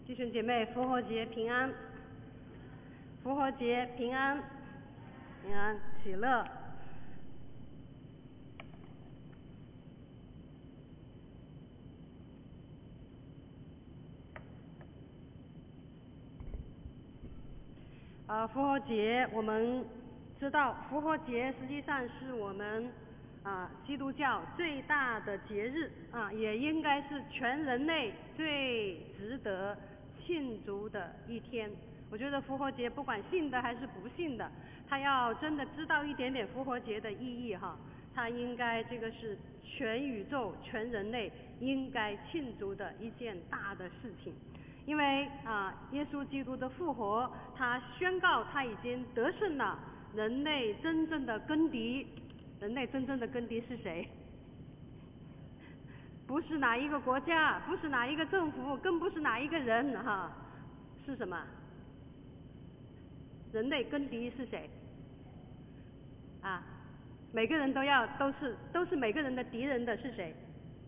弟兄姐妹，复活节平安，复活节平安，平安喜乐。复活节我们知道，复活节实际上是我们基督教最大的节日也应该是全人类最值得庆祝的一天。我觉得复活节不管信的还是不信的，他要真的知道一点点复活节的意义他应该这个是全宇宙全人类应该庆祝的一件大的事情。因为耶稣基督的复活，他宣告他已经得胜了人类真正的根敌。人类真正的根敌是谁？不是哪一个国家，不是哪一个政府，更不是哪一个人是什么？人类根敌是谁？每个人都是每个人的敌人的是谁？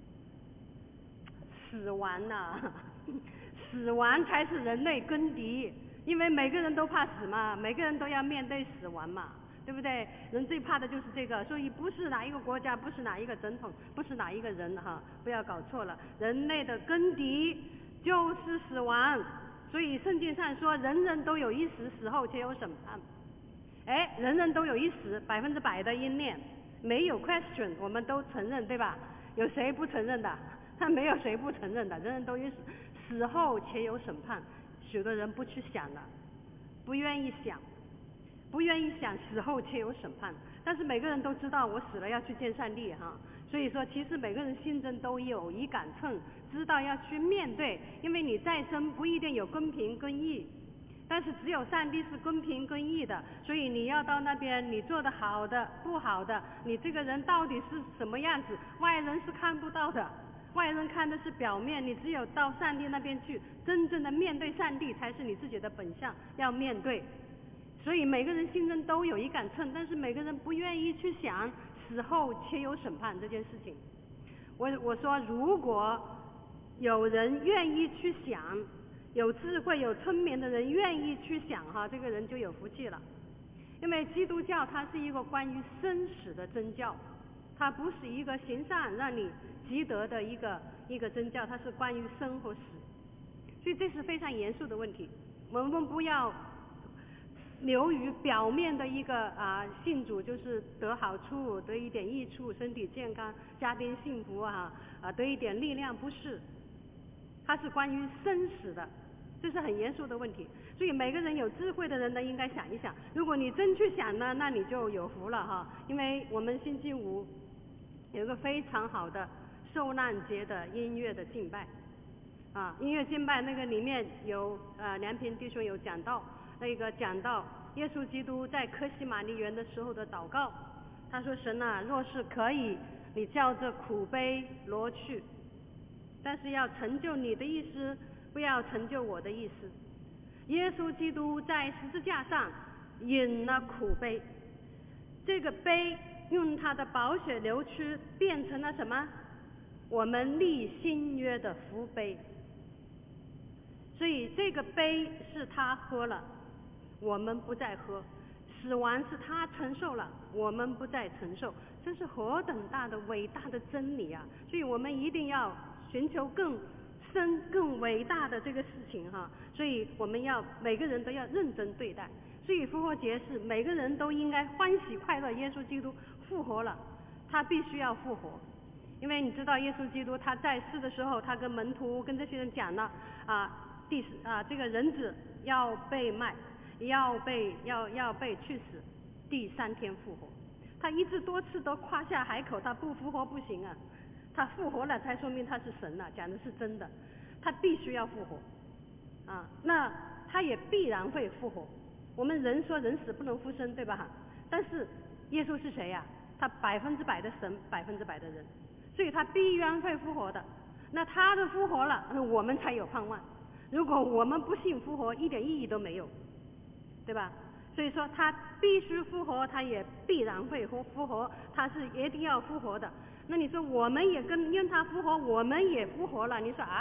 死亡死亡才是人类根敌，因为每个人都怕死嘛，每个人都要面对死亡嘛，对不对？人最怕的就是这个，所以不是哪一个国家，不是哪一个总统，不是哪一个人不要搞错了，人类的根敌就是死亡。所以圣经上说人人都有一死，死后且有审判。人人都有一死，100%的应验，没有 question， 我们都承认，对吧？有谁不承认的？他没有谁不承认的，人人都有死，死后且有审判。许多人不去想了，不愿意想死后且有审判，但是每个人都知道我死了要去见上帝所以说其实每个人心中都有一杆秤，知道要去面对，因为你再生不一定有公平公义，但是只有上帝是公平公义的，所以你要到那边，你做的好的不好的，你这个人到底是什么样子，外人是看不到的，外人看的是表面，你只有到上帝那边去，真正的面对上帝才是你自己的本相要面对。所以每个人心中都有一杆秤，但是每个人不愿意去想死后且有审判这件事情。我说如果有人愿意去想，有智慧有聪明的人愿意去想这个人就有福气了。因为基督教它是一个关于生死的宗教，它不是一个行善让你积德的一个宗教，它是关于生和死。所以这是非常严肃的问题，我们不要流于表面的一个信主，就是得好处，得一点益处，身体健康，家庭幸福得一点力量，不是，它是关于生死的，这是很严肃的问题。所以每个人有智慧的人呢，应该想一想，如果你真去想呢，那你就有福了因为我们星期五有一个非常好的受难节的音乐的敬拜音乐敬拜，那个里面有梁平弟兄有讲到耶稣基督在客西马尼园的时候的祷告，他说神若是可以，你叫这苦杯挪去，但是要成就你的意思，不要成就我的意思。耶稣基督在十字架上饮了苦杯，这个杯用他的宝血流出，变成了什么？我们立新约的福杯。所以这个杯是他喝了，我们不再喝，死亡是他承受了，我们不再承受，这是何等大的伟大的真理所以我们一定要寻求更深更伟大的这个事情所以我们每个人都要认真对待。所以复活节是每个人都应该欢喜快乐，耶稣基督复活了，他必须要复活。因为你知道耶稣基督他在世的时候，他跟门徒跟这些人讲了这个人子要被卖，要被去死，第3天复活。他一直多次都夸下海口，他不复活不行他复活了才说明他是神讲的是真的，他必须要复活那他也必然会复活。我们人说人死不能复生，对吧？但是耶稣是谁他100%的神，100%的人，所以他必然会复活的。那他的复活了，我们才有盼望。如果我们不信复活，一点意义都没有，对吧？所以说他必须复活，他也必然会复活，他是一定要复活的。那你说我们也因他复活，我们也复活了，你说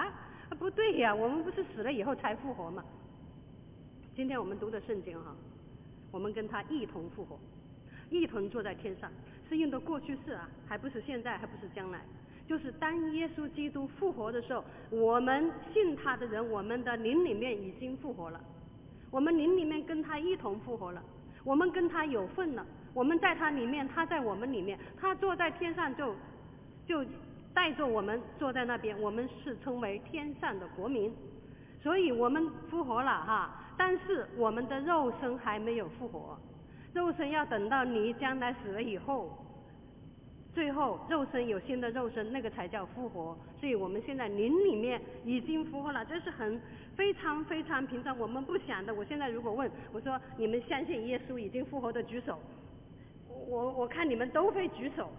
不对呀，我们不是死了以后才复活吗？今天我们读的圣经哈，我们跟他一同复活，一同坐在天上，是用的过去式啊，还不是现在，还不是将来。就是当耶稣基督复活的时候，我们信他的人，我们的灵里面已经复活了，我们灵里面跟他一同复活了，我们跟他有份了，我们在他里面，他在我们里面，他坐在天上就带着我们坐在那边，我们是称为天上的国民。所以我们复活了哈，但是我们的肉身还没有复活，肉身要等到你将来死了以后，最后肉身有新的肉身，那个才叫复活。所以我们现在灵里面已经复活了，这是非常非常平常，我们不想的。我现在如果问我说你们相信耶稣已经复活的举手，我看你们都会举手，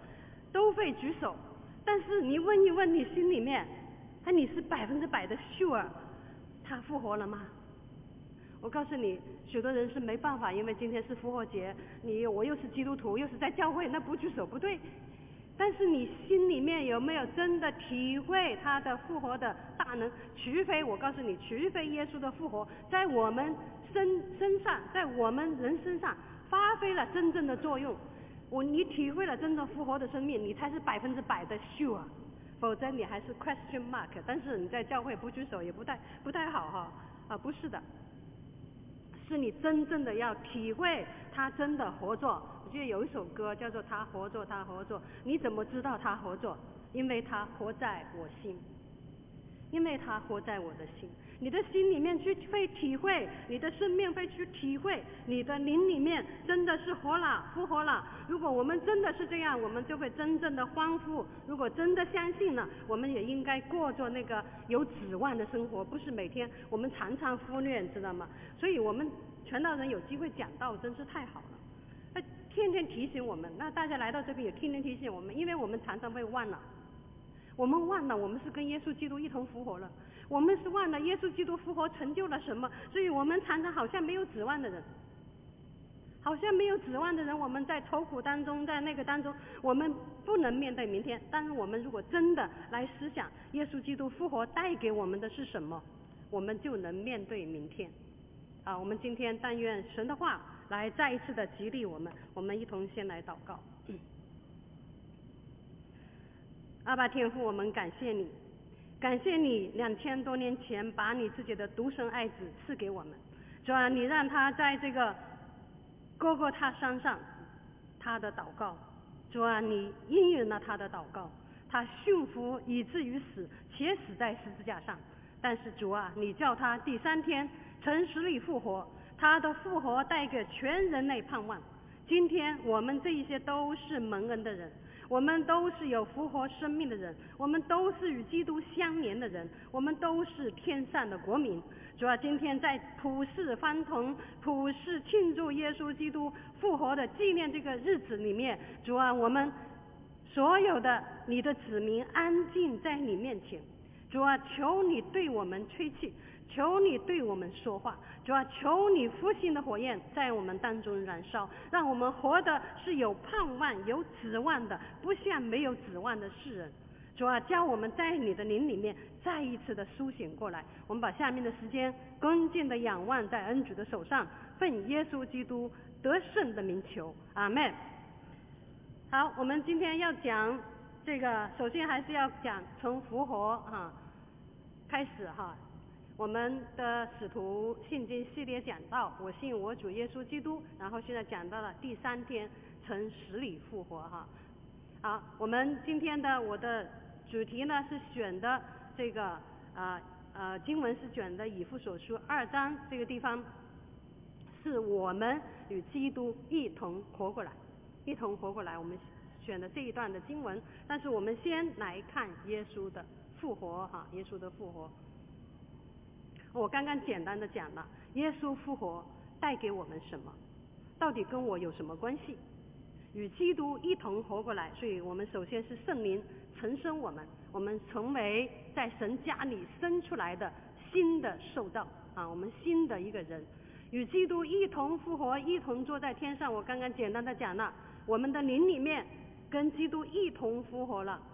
但是你问一问你心里面，你是100%的 sure 他复活了吗？我告诉你，许多人是没办法，因为今天是复活节，我又是基督徒，又是在教会，那不举手不对。但是你心里面有没有真的体会他的复活的大能？我告诉你，除非耶稣的复活在我们身上，在我们人身上发挥了真正的作用，你体会了真正复活的生命，你才是100%的 sure， 否则你还是 question mark。 但是你在教会不举手也不太好哈，不是的，是你真正的要体会他真的活着。我记得有一首歌叫做他活着他活着，你怎么知道他活着？因为他活在我心，因为他活在我的心。你的心里面去会体会，你的生命会去体会，你的灵里面真的是活了复活了。如果我们真的是这样，我们就会真正的欢呼。如果真的相信了，我们也应该过着那个有指望的生活，不是每天我们常常忽略，知道吗？所以我们传道人有机会讲道真是太好了，天天提醒我们。那大家来到这边也天天提醒我们，因为我们常常会忘了，我们忘了我们是跟耶稣基督一同复活了，我们是忘了耶稣基督复活成就了什么，所以我们常常好像没有指望的人，我们在愁苦当中，在那个当中，我们不能面对明天。但是我们如果真的来思想耶稣基督复活带给我们的是什么，我们就能面对明天。我们今天但愿神的话来再一次的激励我们，我们一同先来祷告。阿爸天父，我们感谢你2000多年前把你自己的独生爱子赐给我们。主啊，你让他在这个哥哥他山上他的祷告，主啊，你应允了他的祷告，他驯服以至于死，且死在十字架上。但是主啊，你叫他第3天从死里复活，他的复活带给全人类盼望。今天我们这一些都是蒙恩的人，我们都是有复活生命的人，我们都是与基督相连的人，我们都是天上的国民。主啊，今天在普世欢同、普世庆祝耶稣基督复活的纪念这个日子里面，主啊，我们所有的你的子民安静在你面前。主啊，求你对我们吹气，求你对我们说话。主啊，求你复兴的火焰在我们当中燃烧，让我们活的是有盼望有指望的，不像没有指望的世人。主啊，叫我们在你的灵里面再一次的苏醒过来。我们把下面的时间恭敬的仰望在恩主的手上，奉耶稣基督得胜的名求，阿们。好，我们今天要讲这个，首先还是要讲从复活开始我们的使徒信经系列讲到我信我主耶稣基督，然后现在讲到了第3天从死里复活好，我们今天我的主题呢是选的这个经文是选的以弗所书2章，这个地方是我们与基督一同活过来，我们选的这一段的经文。但是我们先来看耶稣的复活耶稣的复活。我刚刚简单的讲了耶稣复活带给我们什么，到底跟我有什么关系，与基督一同活过来。所以我们首先是圣灵重生我们成为在神家里生出来的新的受造我们新的一个人，与基督一同复活，一同坐在天上。我刚刚简单的讲了，我们的灵里面跟基督一同复活了，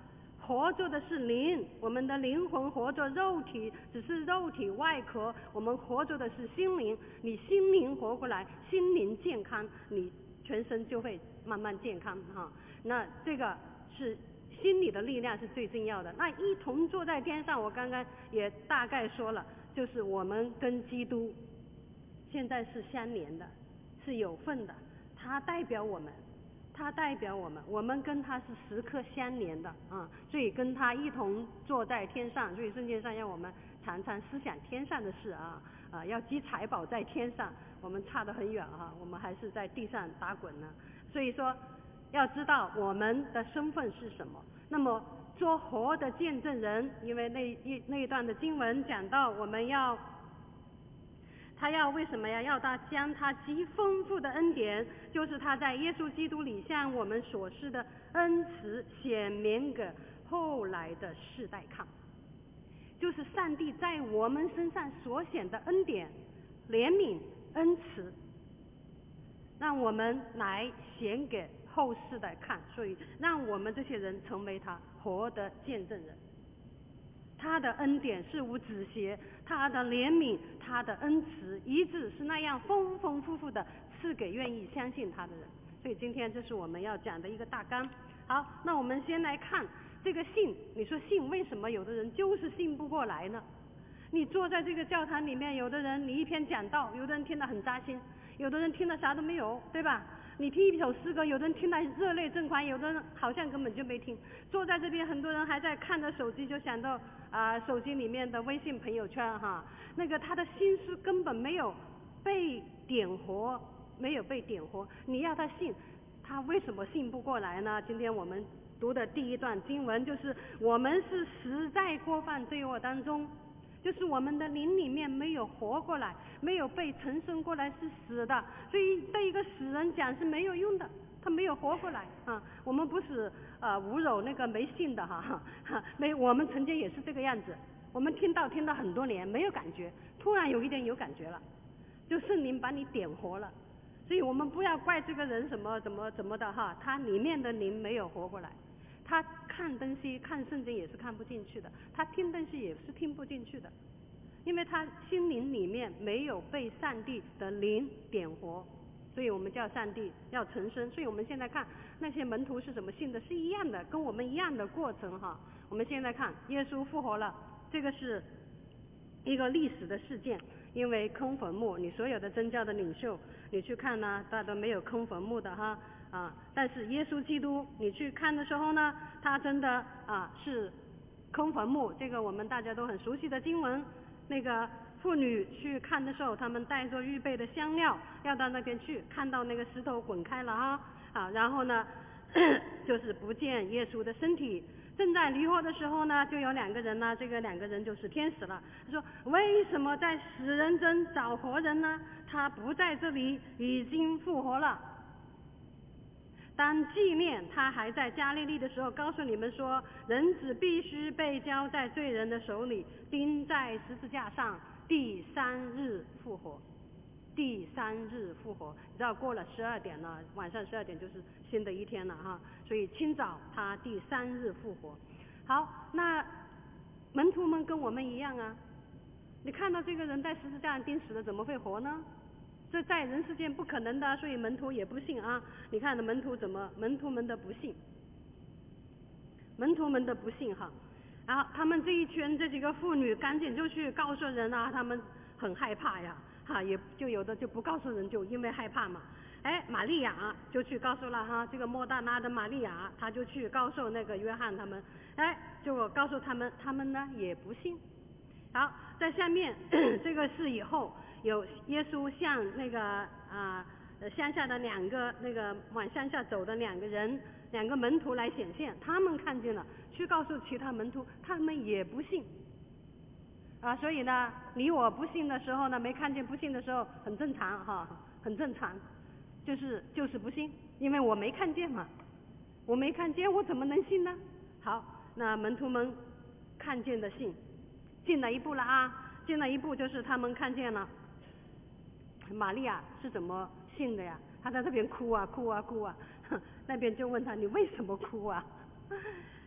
活着的是灵，我们的灵魂活着，肉体只是肉体外壳，我们活着的是心灵。你心灵活过来，心灵健康，你全身就会慢慢健康哈。那这个是心理的力量是最重要的。那一同坐在天上，我刚刚也大概说了，就是我们跟基督现在是相连的，是有份的，他代表我们，我们跟他是时刻相连的啊，所以跟他一同坐在天上。所以圣经上让我们常常思想天上的事啊，要积财宝在天上。我们差得很远啊，我们还是在地上打滚呢。所以说要知道我们的身份是什么。那么做活的见证人，因为那一段的经文讲到我们他要为什么呀？要他将他极丰富的恩典，就是他在耶稣基督里向我们所施的恩慈，显明给后来的世代看。就是上帝在我们身上所显的恩典、怜悯、恩慈，让我们来显给后世代看，所以让我们这些人成为他活的见证人。他的恩典是无止歇，他的怜悯，他的恩慈，一直是那样丰丰富富的赐给愿意相信他的人。所以今天这是我们要讲的一个大纲。好，那我们先来看这个信。你说信为什么有的人就是信不过来呢？你坐在这个教堂里面，有的人你一篇讲道，有的人听得很扎心，有的人听得啥都没有，对吧？你听一首诗歌，有的人听得热泪盈眶，有的人好像根本就没听。坐在这边，很多人还在看着手机，就想到手机里面的微信朋友圈哈，那个他的心思根本没有被点活，你要他信，他为什么信不过来呢？今天我们读的第一段经文就是我们是死在过犯罪恶当中，就是我们的灵里面没有活过来，没有被重生过来，是死的。所以对一个死人讲是没有用的，他没有活过来啊。我们不是侮辱那个没信的哈，我们曾经也是这个样子。我们听了很多年没有感觉，突然有一点有感觉了，就圣灵把你点活了。所以我们不要怪这个人怎么的哈，他里面的灵没有活过来。他看东西看圣经也是看不进去的，他听东西也是听不进去的，因为他心灵里面没有被上帝的灵点活。所以我们叫上帝要重生。所以我们现在看那些门徒是怎么信的，是一样的，跟我们一样的过程哈。我们现在看耶稣复活了，这个是一个历史的事件。因为空坟墓，你所有的宗教的领袖你去看呢，大家都没有空坟墓的哈但是耶稣基督你去看的时候呢，他真的是空坟墓。这个我们大家都很熟悉的经文，那个妇女去看的时候，他们带着预备的香料要到那边去，看到那个石头滚开了然后呢就是不见耶稣的身体。正在离合的时候呢，就有两个人呢，这个两个人就是天使了。他说为什么在死人中找活人呢？他不在这里，已经复活了。当纪念他还在加利利的时候，告诉你们说，人子必须被交在罪人的手里，钉在十字架上，第三日复活。第三日复活，你知道过了12点了，晚上12点就是新的一天了哈。所以清早他第三日复活。好，那门徒们跟我们一样啊，你看到这个人在十字架上钉死了，怎么会活呢？这在人世间不可能的，所以门徒也不信啊。你看门徒们的不信哈。然后他们这一圈这几个妇女赶紧就去告诉人啊，他们很害怕呀也就有的就不告诉人，就因为害怕嘛。玛利亚就去告诉了哈，这个莫大拉的玛利亚，她就去告诉那个约翰他们，就告诉他们呢也不信。好，在下面这个是以后有耶稣向那个乡下的两个那个往乡下走的两个门徒来显现，他们看见了，去告诉其他门徒，他们也不信所以呢，你我不信的时候呢，没看见不信的时候很正常哈，很正常，就是不信，因为我没看见嘛，我没看见，我怎么能信呢？好，那门徒们看见的信，进了一步了进了一步，就是他们看见了玛利亚是怎么信的呀？她在这边哭啊，那边就问他，你为什么哭啊？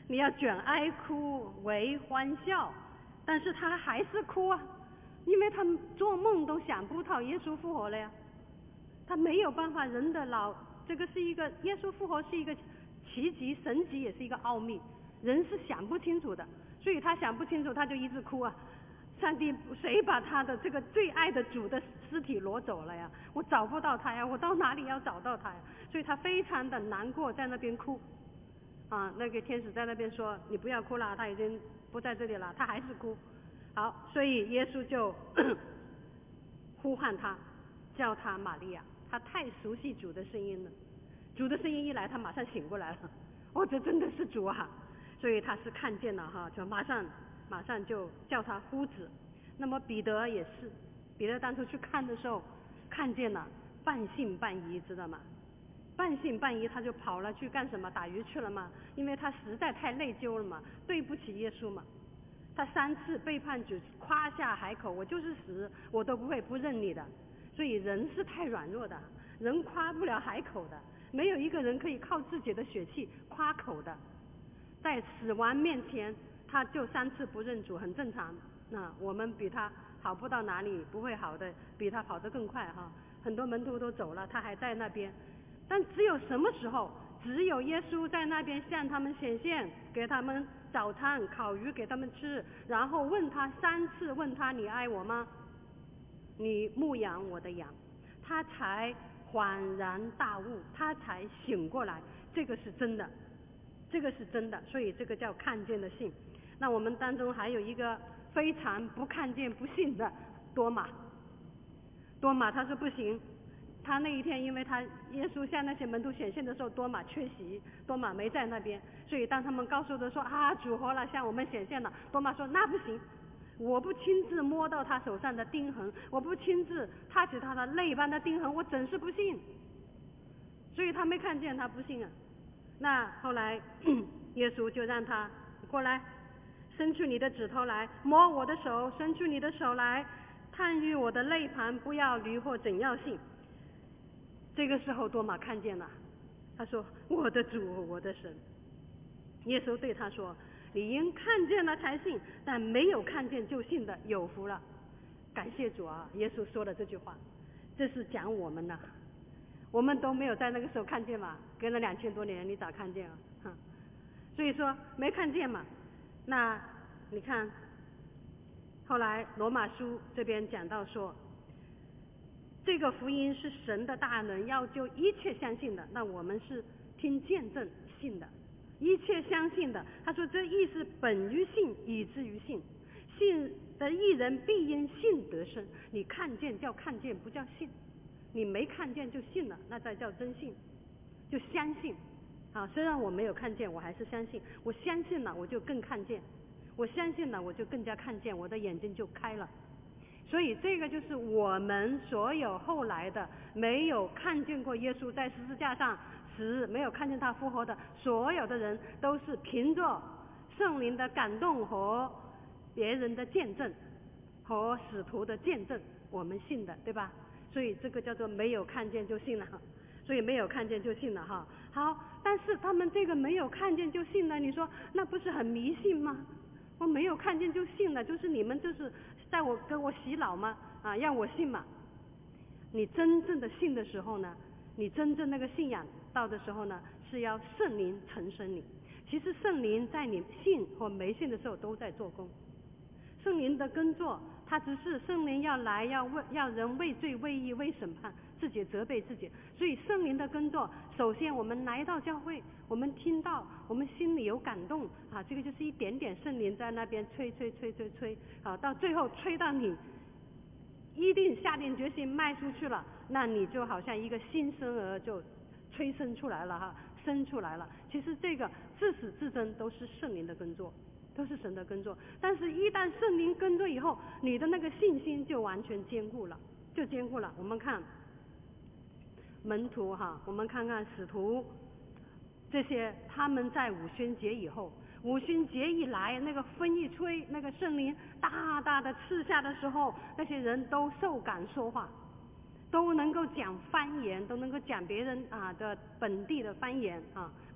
你要卷哀哭为欢笑，但是他还是哭啊，因为他做梦都想不到耶稣复活了呀，他没有办法，人的脑，这个是一个耶稣复活是一个奇迹神迹，也是一个奥秘，人是想不清楚的，所以他想不清楚，他就一直哭啊。上帝，谁把他的这个最爱的主的尸体挪走了呀？我找不到他呀，我到哪里要找到他呀？所以他非常的难过，在那边哭啊。那个天使在那边说，你不要哭了，他已经不在这里了，他还是哭。好，所以耶稣就呼唤他，叫他玛利亚。他太熟悉主的声音了，主的声音一来，他马上醒过来了。哦，这真的是主啊！所以他是看见了哈，就马上就叫他夫子。那么彼得也是，彼得当初去看的时候看见了，半信半疑，知道吗？半信半疑，他就跑了去干什么？打鱼去了嘛，因为他实在太内疚了嘛，对不起耶稣嘛。他3次背叛主，夸下海口，我就是死我都不会不认你的。所以人是太软弱的，人夸不了海口的，没有一个人可以靠自己的血气夸口的。在死亡面前他就3次不认主，很正常。那我们比他好不到哪里，不会好的，比他跑得更快哈。很多门徒都走了，他还在那边。但只有什么时候，只有耶稣在那边向他们显现，给他们早餐烤鱼给他们吃，然后问他3次，问他你爱我吗？你牧养我的羊，他才恍然大悟，他才醒过来，这个是真的，这个是真的，所以这个叫看见的信。那我们当中还有一个非常不看见不信的多马，多马他说不行，他那一天因为他耶稣向那些门徒显现的时候，多马缺席，多马没在那边，所以当他们告诉他说啊主活了，向我们显现了，多马说那不行，我不亲自摸到他手上的钉痕，我不亲自踏起他的肋般的钉痕，我真是不信。所以他没看见，他不信啊。那后来耶稣就让他过来，伸出你的指头来摸我的手，伸出你的手来探入我的肋旁，不要驴或怎样信。这个时候多马看见了，他说我的主，我的神。耶稣对他说，你因看见了才信，但没有看见就信的有福了。感谢主啊，耶稣说了这句话，这是讲我们呢，我们都没有在那个时候看见嘛，跟了2000多年，你咋看见啊？所以说没看见嘛。那你看后来罗马书这边讲到说，这个福音是神的大能，要救一切相信的。那我们是听见证信的，一切相信的。他说这意思本于信，以至于信。信的义人必因信得生。你看见叫看见，不叫信。你没看见就信了，那才叫真信，就相信。虽然我没有看见，我还是相信。我相信了，我就更看见。我相信了，我就更加看见，我的眼睛就开了。所以这个就是我们所有后来的没有看见过耶稣在十字架上死，没有看见他复活的所有的人，都是凭着圣灵的感动和别人的见证和使徒的见证，我们信的，对吧？所以这个叫做没有看见就信了，所以没有看见就信了哈。好，但是他们这个没有看见就信了，你说那不是很迷信吗？我没有看见就信了，就是你们就是在跟我洗脑吗？让我信嘛。你真正的信的时候呢，你真正那个信仰到的时候呢，是要圣灵成生你。其实圣灵在你信或没信的时候都在做工。圣灵的工作，他只是圣灵要来要人为罪为义为审判，自己责备自己。所以圣灵的工作，首先我们来到教会，我们听到，我们心里有感动这个就是一点点圣灵在那边吹到最后吹到你一定下定决心迈出去了，那你就好像一个新生儿就催生出来了生出来了。其实这个自始至终都是圣灵的工作，都是神的工作。但是一旦圣灵工作以后，你的那个信心就完全坚固了，就坚固了。我们看门徒我们看看使徒这些，他们在五旬节以后，五旬节一来，那个风一吹，那个圣灵大大的赐下的时候，那些人都受感说话，都能够讲方言，都能够讲别人的本地的方言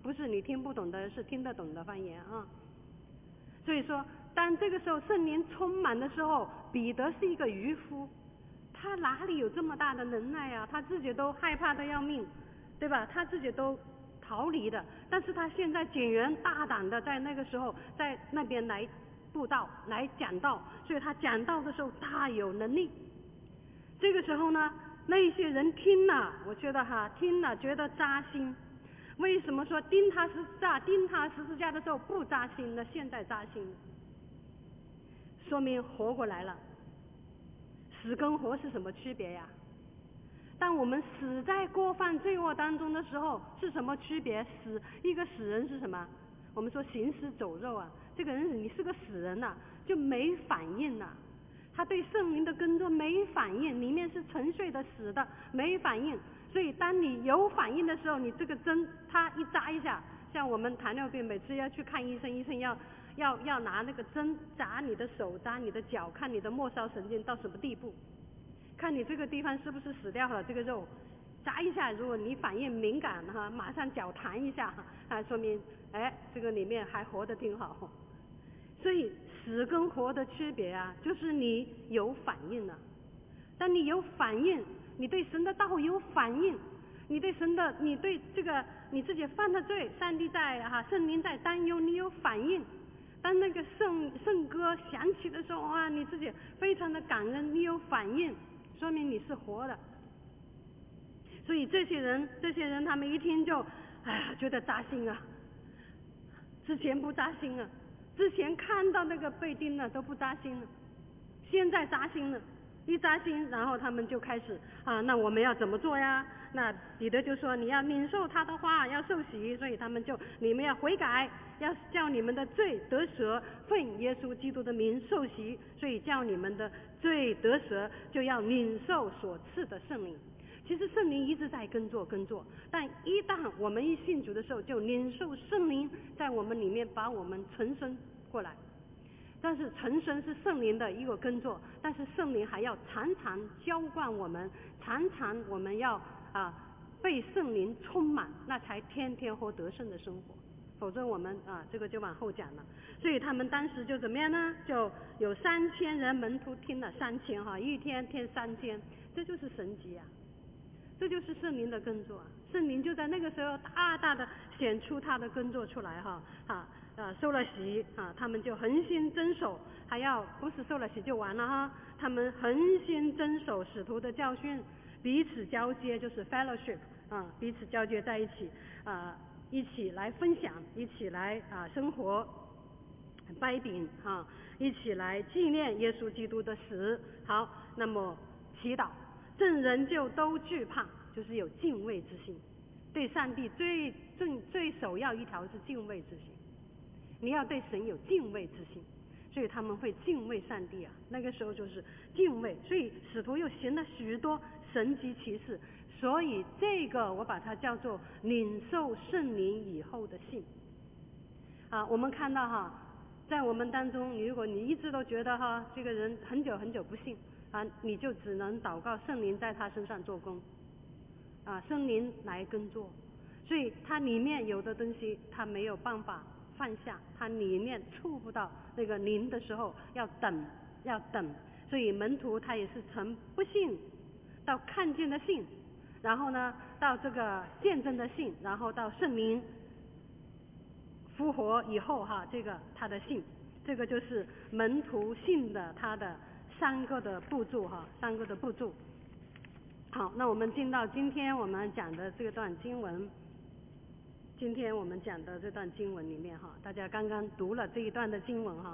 不是你听不懂的，是听得懂的方言啊。所以说当这个时候圣灵充满的时候，彼得是一个渔夫，他哪里有这么大的能耐啊？他自己都害怕的要命，对吧？他自己都逃离的，但是他现在竟然大胆的在那个时候在那边来布道来讲道，所以他讲道的时候大有能力。这个时候呢，那些人听了，我觉得听了觉得扎心。为什么说钉他十字架的时候不扎心呢？现在扎心，说明活过来了。死跟活是什么区别呀？当我们死在过犯罪恶当中的时候，是什么区别？一个死人是什么？我们说行尸走肉啊，这个人你是个死人啊，就没反应啊，他对圣灵的工作没反应，里面是沉睡的死的，没反应。所以当你有反应的时候，你这个针它一扎一下，像我们糖尿病每次要去看医生，医生要拿那个针扎你的手扎你的脚，看你的末梢神经到什么地步，看你这个地方是不是死掉了，这个肉扎一下，如果你反应敏感马上脚弹一下说明这个里面还活得挺好。所以死跟活的区别啊，就是你有反应了。当你有反应，你对神的道有反应，你对这个你自己犯的罪，上帝圣灵在担忧，你有反应。当那个圣歌响起的时候你自己非常的感恩，你有反应，说明你是活的。所以这些人他们一听就觉得扎心啊，之前不扎心啊，之前看到那个被钉了都不扎心了，现在扎心了，一扎心，然后他们就开始那我们要怎么做呀？那彼得就说你要领受他的话，要受洗，所以他们你们要悔改，要叫你们的罪得赦，奉耶稣基督的名受洗，所以叫你们的罪得赦，就要领受所赐的圣灵。其实圣灵一直在工作，但一旦我们一信主的时候，就领受圣灵在我们里面把我们重生过来。但是重生是圣灵的一个工作，但是圣灵还要常常浇灌我们，常常我们要被圣灵充满，那才天天活得胜的生活。否则我们这个就往后讲了。所以他们当时就怎么样呢？就有3000人，门徒听了3000一天听3000，这就是神迹啊，这就是圣灵的工作啊。圣灵就在那个时候大大的显出他的工作出来受了洗他们就恒心遵守，还要不是受了洗就完了他们恒心遵守使徒的教训，彼此交接，就是 fellowship 彼此交接在一起一起来分享，一起来生活，掰饼一起来纪念耶稣基督的死。好，那么祈祷，众人就都惧怕，就是有敬畏之心。对上帝最首要一条是敬畏之心，你要对神有敬畏之心，所以他们会敬畏上帝那个时候就是敬畏。所以使徒又行了许多神迹奇事，所以这个我把它叫做领受圣灵以后的信我们看到在我们当中，如果你一直都觉得这个人很久很久不信你就只能祷告圣灵在他身上做工圣灵来工作。所以他里面有的东西他没有办法放下，他里面触不到那个灵的时候要等。所以门徒他也是从不信到看见的信，然后呢到这个见证的信，然后到圣灵复活以后这个他的信，这个就是门徒信的他的3个的步骤3个的步骤。好，那我们进到今天我们讲的这段经文。今天我们讲的这段经文里面大家刚刚读了这一段的经文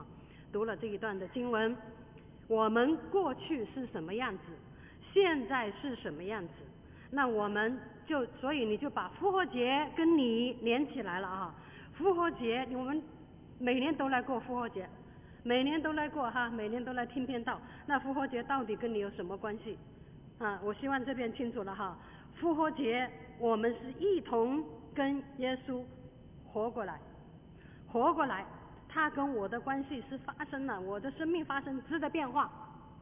我们过去是什么样子，现在是什么样子，那我们所以你就把复活节跟你连起来了复活节我们每年都来过复活节，每年都来过每年都来听篇道，那复活节到底跟你有什么关系我希望这边清楚了复活节我们是一同跟耶稣活过来，他跟我的关系是发生了，我的生命发生质的变化，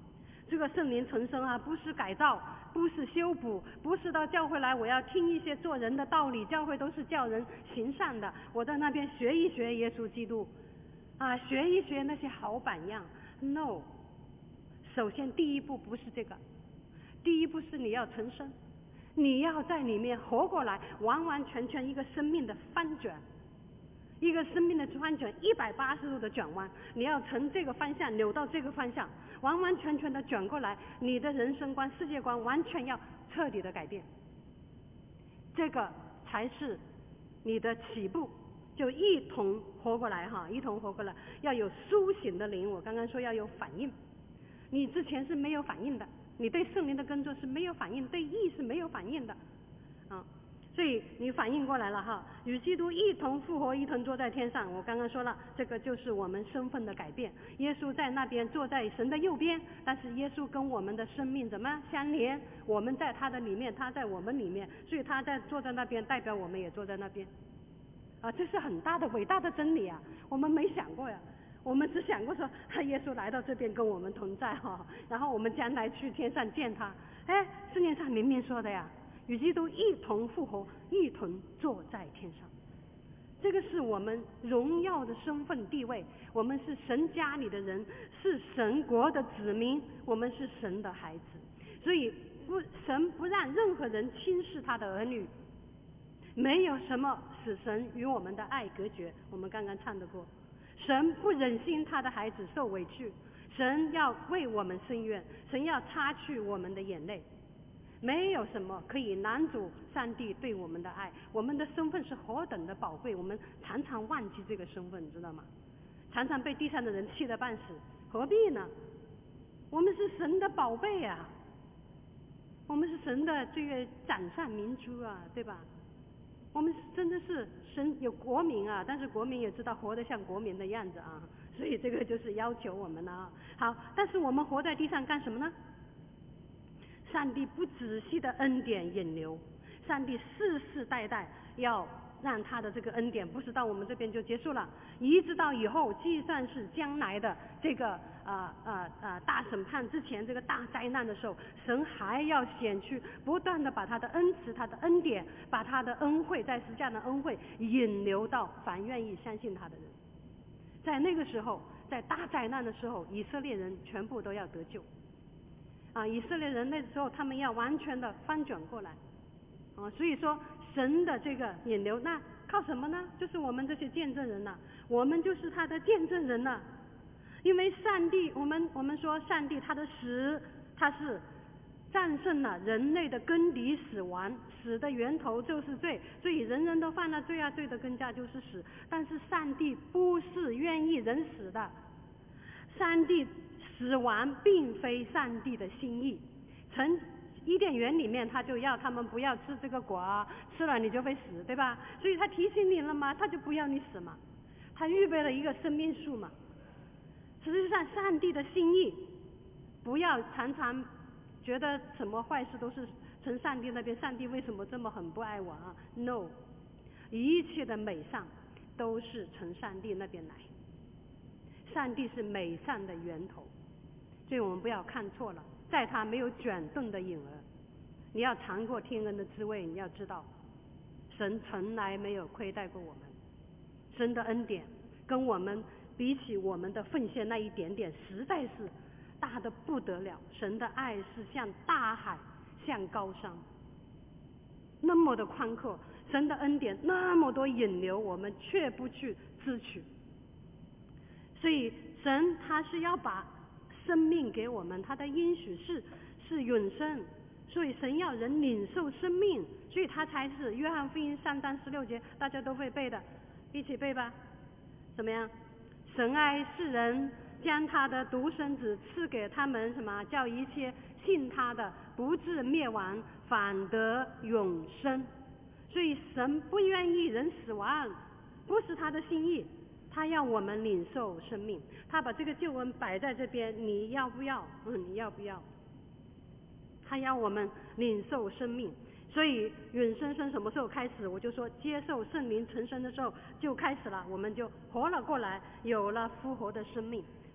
这个圣灵重生啊，不是改造，不是修补，不是到教会来我要听一些做人的道理，教会都是叫人行善的，我在那边学一学耶稣基督啊，学一学那些好榜样。 No， 首先第一步不是这个，第一步是你要重生，你要在里面活过来，完完全全一个生命的翻转，一个生命的翻转，180度的转弯，你要从这个方向扭到这个方向，完完全全的转过来，你的人生观、世界观完全要彻底的改变，这个才是你的起步，就一同活过来哈，一同活过来，要有苏醒的灵。我刚刚说要有反应，你之前是没有反应的，你对圣灵的工作是没有反应，对义是没有反应的啊，所以你反应过来了哈，与基督一同复活，一同坐在天上。我刚刚说了，这个就是我们身份的改变。耶稣在那边坐在神的右边，但是耶稣跟我们的生命怎么相连？我们在他的里面，他在我们里面，所以他在坐在那边，代表我们也坐在那边啊，这是很大的伟大的真理啊，我们没想过呀。我们只想过说，耶稣来到这边跟我们同在哈，然后我们将来去天上见他。哎，圣经上明明说的呀，与基督一同复活，一同坐在天上。这个是我们荣耀的身份地位，我们是神家里的人，是神国的子民，我们是神的孩子。所以神不让任何人轻视他的儿女，没有什么使神与我们的爱隔绝。我们刚刚唱的歌，神不忍心他的孩子受委屈，神要为我们伸冤，神要擦去我们的眼泪。没有什么可以拦阻上帝对我们的爱，我们的身份是何等的宝贵，我们常常忘记这个身份，你知道吗？常常被地上的人气得半死，何必呢？我们是神的宝贝啊，我们是神的这个掌上明珠啊，对吧？我们真的是神有国民啊，但是国民也知道活得像国民的样子啊，所以这个就是要求我们了。好，但是我们活在地上干什么呢？上帝不仔细的恩典引流，上帝世世代代要让他的这个恩典不是到我们这边就结束了，一直到以后计算是将来的这个大审判之前，这个大灾难的时候，神还要显去不断的把他的恩慈、他的恩典，把他的恩惠，在十字架的恩惠引流到凡愿意相信他的人。在那个时候，在大灾难的时候，以色列人全部都要得救啊！以色列人那时候他们要完全的翻转过来啊！所以说神的这个引流，那靠什么呢？就是我们这些见证人呐，我们就是他的见证人呐。因为上帝，我们说上帝他的死，他是战胜了人类的根底死亡，死的源头就是罪，所以人人都犯了罪啊，罪的根价就是死。但是上帝不是愿意人死的，上帝死亡并非上帝的心意。从伊甸园里面他就要他们不要吃这个果，吃了你就会死，对吧？所以他提醒你了嘛，他就不要你死嘛，他预备了一个生命树嘛。实际上上帝的心意，不要常常觉得什么坏事都是从上帝那边，上帝为什么这么很不爱我啊 ？No， 一切的美善都是从上帝那边来，上帝是美善的源头，所以我们不要看错了，在他没有卷动的影儿。你要尝过天恩的滋味，你要知道神从来没有亏待过我们，神的恩典跟我们比起我们的奉献那一点点，实在是大得不得了。神的爱是像大海，像高山，那么的宽阔。神的恩典那么多引流，我们却不去支取。所以神他是要把生命给我们，他的应许是永生，所以神要人领受生命，所以他才是约翰福音3章16节，大家都会背的，一起背吧。怎么样？神爱世人，将他的独生子赐给他们，什么叫一切信他的不至灭亡，反得永生。所以神不愿意人死亡，不是他的心意，他要我们领受生命。他把这个救恩摆在这边，你要不要？你要不要？他要我们领受生命。所以永生什么时候开始？我就说接受圣灵重生的时候就开始了，我们就活了过来，有了复活的生命。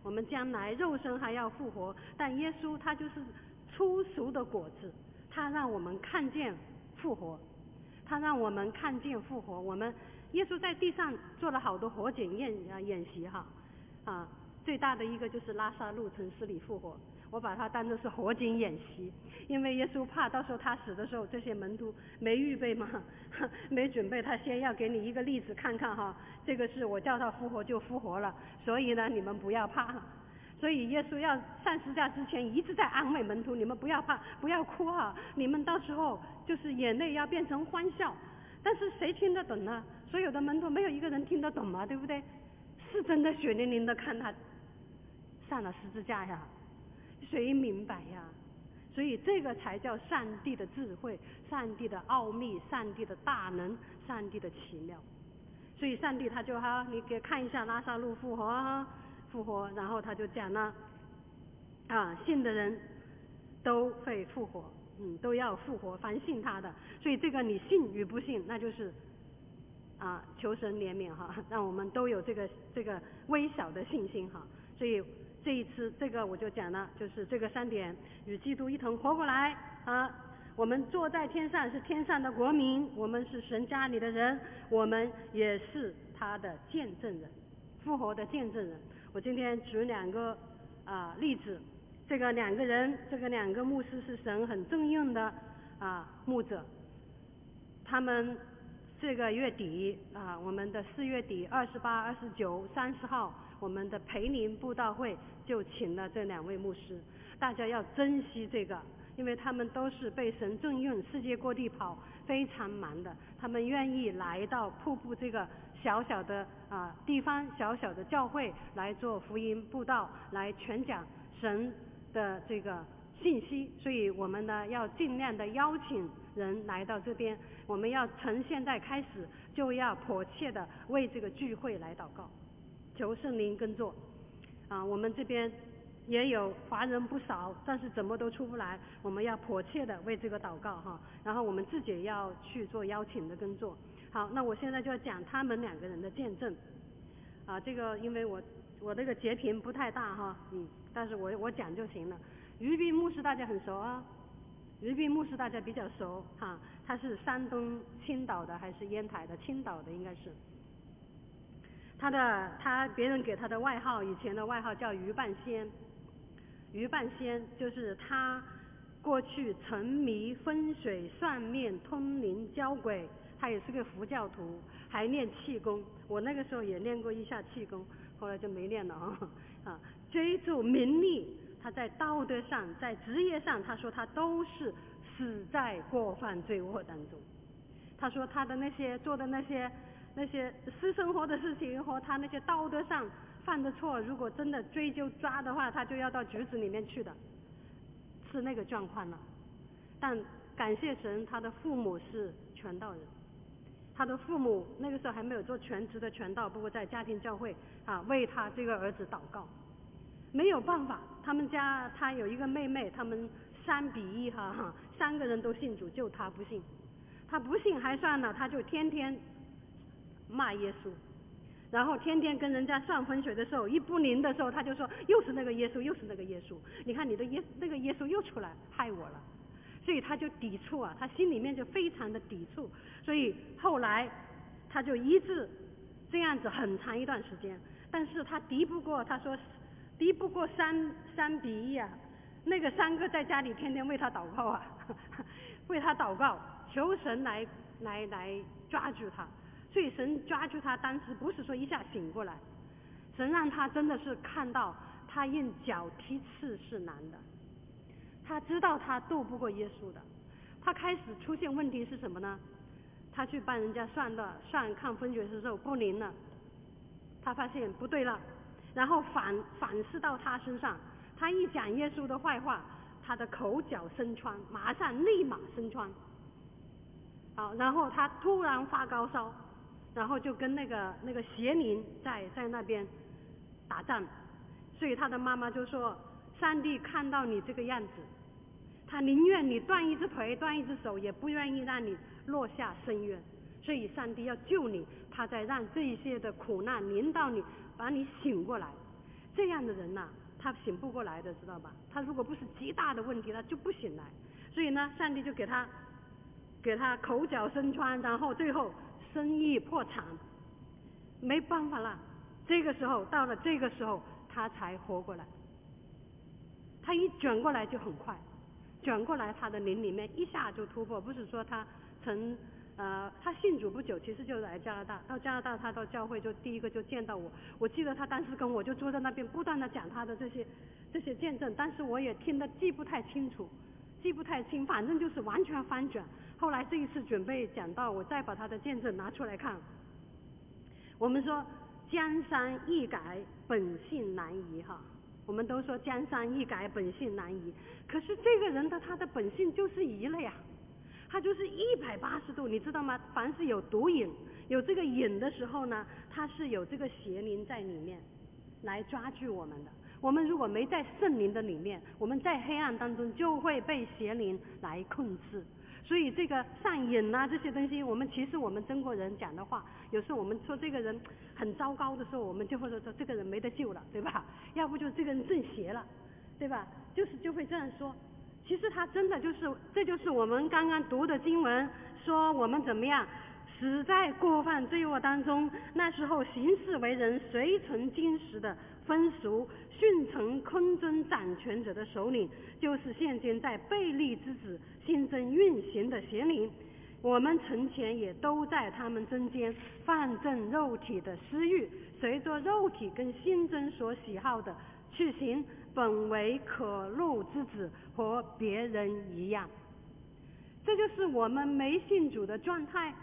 我们将来肉身还要复活，但耶稣他就是初熟的果子，他让我们看见复活，他让我们看见复活。我们耶稣在地上做了好多火警演习最大的一个就是拉撒路从死里复活，我把它当作是火警演习，因为耶稣怕到时候他死的时候，这些门徒没预备嘛，没准备，他先要给你一个例子看看这个是我叫他复活就复活了，所以呢你们不要怕。所以耶稣要上十字架之前一直在安慰门徒，你们不要怕，不要哭你们到时候就是眼泪要变成欢笑。但是谁听得懂呢？所有的门徒没有一个人听得懂嘛，对不对？是真的血淋淋的看他上了十字架呀，谁明白呀？所以这个才叫上帝的智慧，上帝的奥秘，上帝的大能，上帝的奇妙。所以上帝他就你给看一下拉撒路复活，然后他就讲了信的人都会复活，都要复活，凡信他的。所以这个你信与不信，那就是求神怜悯让我们都有这个微小的信心所以这一次这个我就讲了，就是这个3点，与基督一同活过来我们坐在天上是天上的国民，我们是神家里的人，我们也是他的见证人，复活的见证人。我今天举2个例子，这个2个人，这个2个牧师是神很重用的牧者，他们这个月底我们的4月底28、29、30号，我们的培灵布道会就请了这2位牧师，大家要珍惜这个，因为他们都是被神重用，世界各地跑，非常忙的，他们愿意来到瀑布这个小小的地方，小小的教会来做福音布道，来传讲神的这个信息。所以我们呢要尽量的邀请人来到这边，我们要从现在开始就要迫切的为这个聚会来祷告，求圣灵耕作我们这边也有华人不少，但是怎么都出不来，我们要迫切的为这个祷告然后我们自己也要去做邀请的工作。好，那我现在就要讲他们2个人的见证这个因为我这个截屏不太大但是我讲就行了。于斌牧师大家很熟于斌牧师大家比较熟他是山东青岛的还是烟台的？青岛的应该是。他别人给他的外号，以前的外号叫鱼半仙。鱼半仙就是他过去沉迷风水、算命、通灵、交鬼，他也是个佛教徒，还练气功。我那个时候也练过一下气功，后来就没练了追逐名利，他在道德上，在职业上，他说他都是死在过犯罪恶当中。他说他的那些做的那些私生活的事情和他那些道德上犯的错，如果真的追究抓的话，他就要到局子里面去的，是那个状况了。但感谢神，他的父母是传道人，他的父母那个时候还没有做全职的传道，不过在家庭教会为他这个儿子祷告。没有办法，他们家他有一个妹妹，他们3比13个人都信主，就他不信。他不信还算了，他就天天骂耶稣，然后天天跟人家算风水的时候，一不灵的时候，他就说又是那个耶稣，又是那个耶稣，你看你的那个耶稣又出来害我了，所以他就抵触他心里面就非常的抵触。所以后来他就一直这样子很长一段时间，但是他敌不过，他说敌不过3比1那个3个在家里天天为他祷告为他祷告，求神来抓住他。所以神抓住他，当时不是说一下醒过来，神让他真的是看到他用脚踢刺是难的，他知道他斗不过耶稣的。他开始出现问题是什么呢？他去帮人家算看风水的时候不灵了，他发现不对了，然后反噬到他身上，他一讲耶稣的坏话，他的口角生疮，立马生疮。好，然后他突然发高烧，然后就跟那个邪灵在那边打仗。所以他的妈妈就说，上帝看到你这个样子，他宁愿你断一只腿断一只手，也不愿意让你落下深渊。所以上帝要救你，他在让这些的苦难临到你，把你醒过来。 这样的人他醒不过来的，知道吧？他如果不是极大的问题，他就不醒来。所以呢，上帝就给他口角身穿，然后最后生意破产，没办法了。到了这个时候，他才活过来。他一转过来就很快，转过来他的灵里面一下就突破。不是说他他信主不久，其实就来加拿大。到加拿大，他到教会就第一个就见到我。我记得他当时跟我就坐在那边，不断的讲他的这些见证，但是我也听得记不太清，反正就是完全翻转。后来这一次准备讲到，我再把他的见证拿出来看。我们说江山易改，本性难移哈。我们都说江山易改，本性难移。可是这个人他的本性就是移了呀，他就是180度，你知道吗？凡是有毒瘾，有这个瘾的时候呢，他是有这个邪灵在里面来抓据我们的。我们如果没在圣灵的里面，我们在黑暗当中就会被邪灵来控制。所以这个上瘾这些东西，其实我们中国人讲的话，有时候我们说这个人很糟糕的时候，我们就会说这个人没得救了，对吧？要不就这个人正邪了，对吧？就会这样说。其实他真的这就是我们刚刚读的经文说我们怎么样死在过犯罪恶当中。那时候行事为人随从今时的风俗，顺从空中掌权者的首领，就是现今在悖逆之子心中运行的邪灵。我们从前也都在他们中间放纵肉体的私欲，随着肉体跟心中所喜好的去行，本为可怒之子，和别人一样。这就是我们没信主的状态。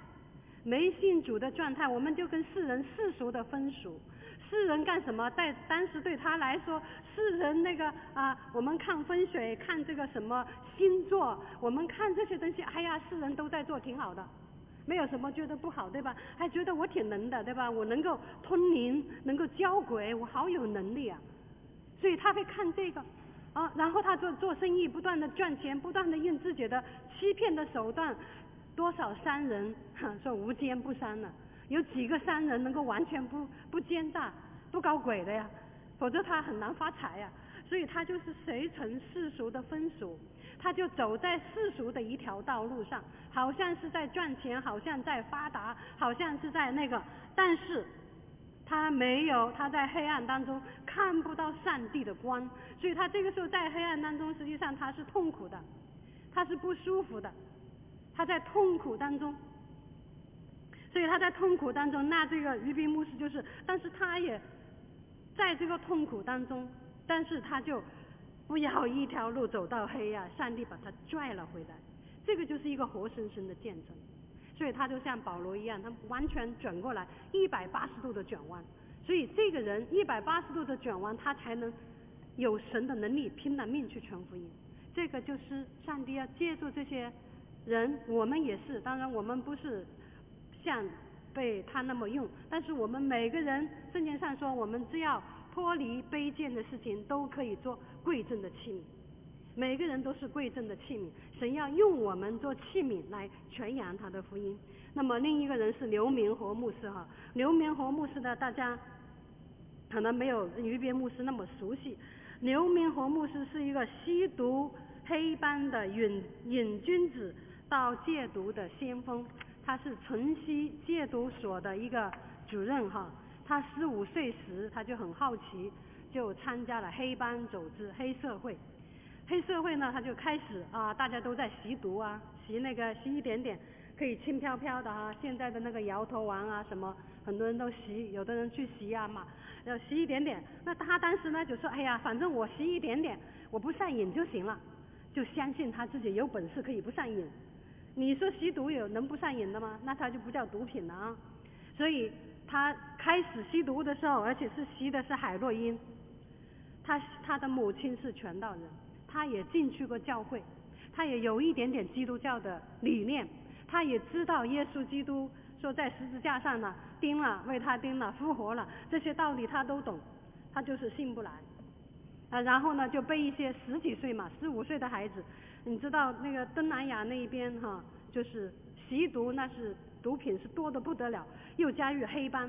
我们就跟世人世俗的风俗。世人干什么？在当时对他来说，世人我们看风水，看这个什么星座，我们看这些东西，世人都在做，挺好的，没有什么觉得不好，对吧？还觉得我挺能的，对吧？我能够通灵，能够教鬼，我好有能力啊。所以他会看这个然后他做生意，不断的赚钱，不断的用自己的欺骗的手段。多少商人说无奸不商了，有几个商人能够完全不奸诈不搞鬼的呀？否则他很难发财呀。所以他就是随从世俗的风俗，他就走在世俗的一条道路上，好像是在赚钱，好像在发达，好像是在但是他没有，他在黑暗当中看不到上帝的光。所以他这个时候在黑暗当中，实际上他是痛苦的，他是不舒服的，他在痛苦当中。所以他在痛苦当中，那这个于斌牧师但是他也在这个痛苦当中，但是他就不要一条路走到黑暗，上帝把他拽了回来。这个就是一个活生生的见证。所以他就像保罗一样，他完全转过来180度的转弯。所以这个人180度的转弯，他才能有神的能力拼了命去传福音。这个就是上帝要借助这些人，我们也是，当然我们不是像被他那么用，但是我们每个人圣经上说，我们只要脱离卑贱的事情，都可以做贵重的器皿。每个人都是贵重的器皿，神要用我们做器皿来传扬他的福音。那么另一个人是刘明和牧师刘明和牧师呢，大家可能没有于边牧师那么熟悉。刘明和牧师是一个吸毒黑帮的瘾君子到戒毒的先锋，他是城西戒毒所的一个主任他15岁时他就很好奇，就参加了黑帮组织黑社会呢，他就开始大家都在吸毒吸一点点可以轻飘飘的现在的那个摇头丸什么很多人都吸，有的人去吸要吸一点点。那他当时呢就说，反正我吸一点点，我不上瘾就行了，就相信他自己有本事可以不上瘾。你说吸毒能不上瘾的吗？那他就不叫毒品了所以他开始吸毒的时候，而且是吸的是海洛因。他的母亲是传道人，他也进去过教会，他也有一点点基督教的理念，他也知道耶稣基督说在十字架上为他钉了，复活了，这些道理他都懂，他就是信不来然后呢就被一些10几岁15岁的孩子，你知道那个东南亚那一边就是吸毒，那是毒品是多得不得了，又加入黑帮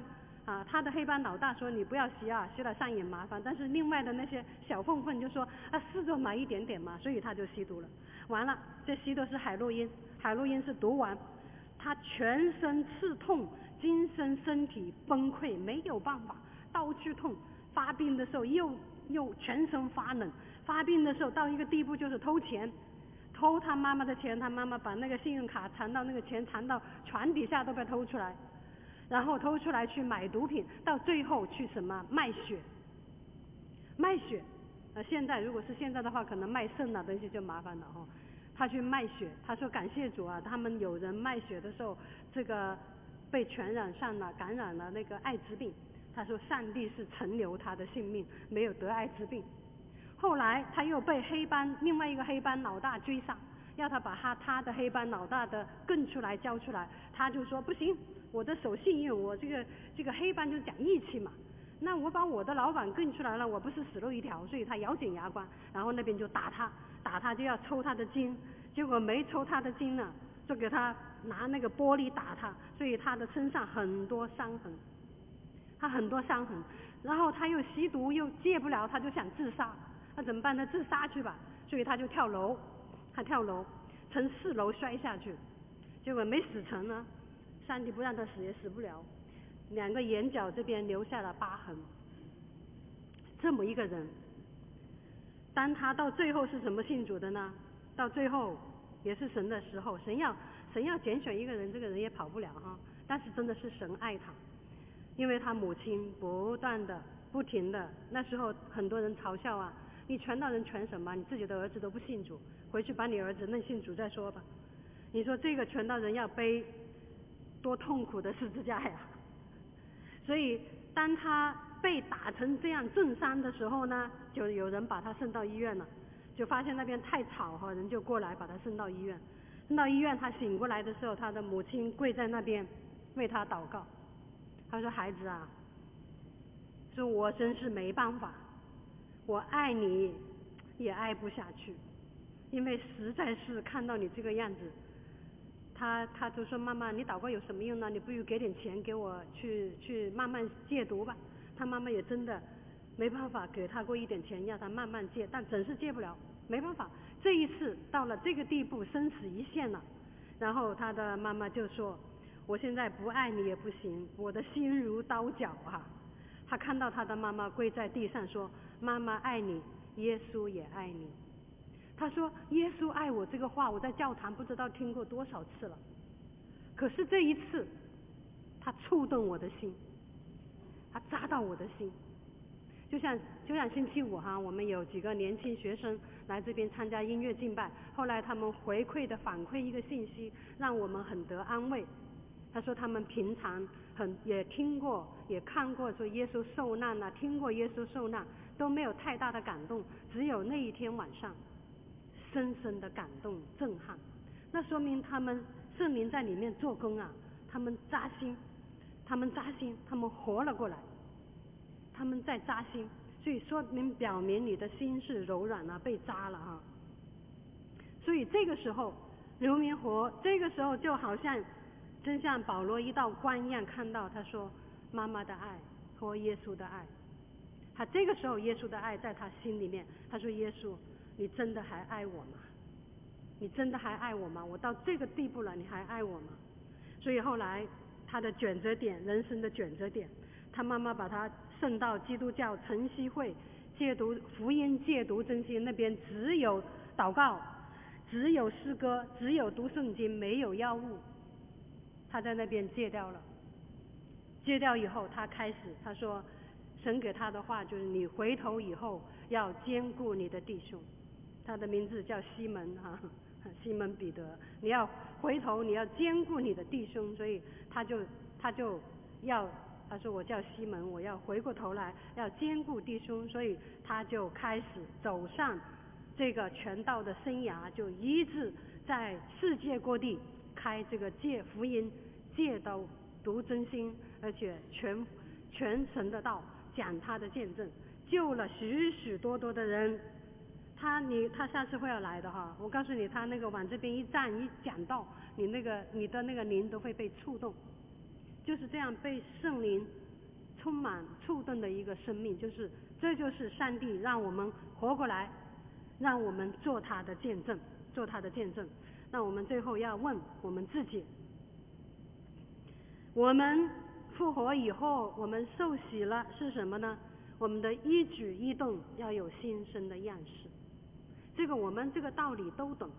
他的黑帮老大说你不要吸啊，吸了上瘾麻烦，但是另外的那些小混混就说试着买一点点嘛，所以他就吸毒了。完了，这吸的是海洛因，海洛因是毒丸，他全身刺痛，精神身体崩溃，没有办法，到处痛，发病的时候又全身发冷，发病的时候到一个地步就是偷钱，偷他妈妈的钱，他妈妈把那个信用卡藏到那个钱藏到床底下都被偷出来，然后偷出来去买毒品，到最后去什么卖血，卖血，现在如果是现在的话，可能卖肾啊东西就麻烦了哈。他去卖血，他说感谢主啊，他们有人卖血的时候，这个被传染上了，感染了那个艾滋病。他说上帝是存留他的性命，没有得艾滋病。后来他又被另外一个黑帮老大追上，要他把他的黑帮老大的供出来交出来，他就说不行，我的守信用，我这个黑帮就讲义气嘛，那我把我的老板供出来了，我不是死路一条，所以他咬紧牙关，然后那边就打他就要抽他的筋，结果没抽他的筋呢，就给他拿那个玻璃打他，所以他的身上很多伤痕，然后他又吸毒又戒不了，他就想自杀，那怎么办呢？自杀去吧，所以他就跳楼，从4楼摔下去，结果没死成呢，上帝不让他死也死不了，2个眼角这边留下了疤痕。这么一个人，当他到最后是怎么信主的呢？到最后也是神的时候，神要拣选一个人，这个人也跑不了哈。但是真的是神爱他，因为他母亲不停的，那时候很多人嘲笑啊，你传道人传什么？你自己的儿子都不信主，回去把你儿子弄信主再说吧。你说这个传道人要背多痛苦的十字架呀！所以当他被打成这样重伤的时候呢，就有人把他送到医院了，就发现那边太吵哈，人就过来把他送到医院。他醒过来的时候，他的母亲跪在那边为他祷告。他说孩子啊，说我真是没办法，我爱你也爱不下去，因为实在是看到你这个样子。他就说妈妈，你祷告有什么用呢？你不如给点钱给我去慢慢戒毒吧。他妈妈也真的没办法给他过一点钱，让他慢慢戒，但总是戒不了，没办法。这一次到了这个地步，生死一线了，然后他的妈妈就说，我现在不爱你也不行，我的心如刀绞啊。他看到他的妈妈跪在地上说，妈妈爱你，耶稣也爱你。他说耶稣爱我这个话，我在教堂不知道听过多少次了，可是这一次他触动我的心，他扎到我的心。就像星期五哈，我们有几个年轻学生来这边参加音乐敬拜，后来他们反馈一个信息，让我们很得安慰。他说他们平常也听过也看过说耶稣受难啊，听过耶稣受难，都没有太大的感动，只有那一天晚上深深的感动震撼。那说明他们圣灵在里面做工啊，他们扎心，他们活了过来，他们在扎心，所以表明你的心是柔软了，被扎了哈。所以这个时候刘明活，这个时候就好像真像保罗一道光一样，看到他说妈妈的爱和耶稣的爱。他这个时候耶稣的爱在他心里面，他说耶稣，你真的还爱我吗？你真的还爱我吗？我到这个地步了，你还爱我吗？所以后来他的转折点，人生的转折点，他妈妈把他送到基督教晨曦会福音戒毒中心，那边只有祷告，只有诗歌，只有读圣经，没有药物。他在那边戒掉了，戒掉以后他说神给他的话就是你回头以后要兼顾你的弟兄。他的名字叫西门西门彼得，你要回头，你要兼顾你的弟兄。所以他说我叫西门，我要回过头来要兼顾弟兄，所以他就开始走上这个传道的生涯，就一直在世界各地开这个福音戒毒中心，而且全神的道，讲他的见证，救了许许多多的人。他下次会要来的哈，我告诉你，他那个往这边一站一讲道，你的那个灵都会被触动，就是这样被圣灵充满触动的一个生命，这就是上帝让我们活过来，让我们做他的见证，做他的见证。那我们最后要问我们自己，我们复活以后，我们受洗了是什么呢？我们的一举一动要有新生的样式。我们这个道理都懂，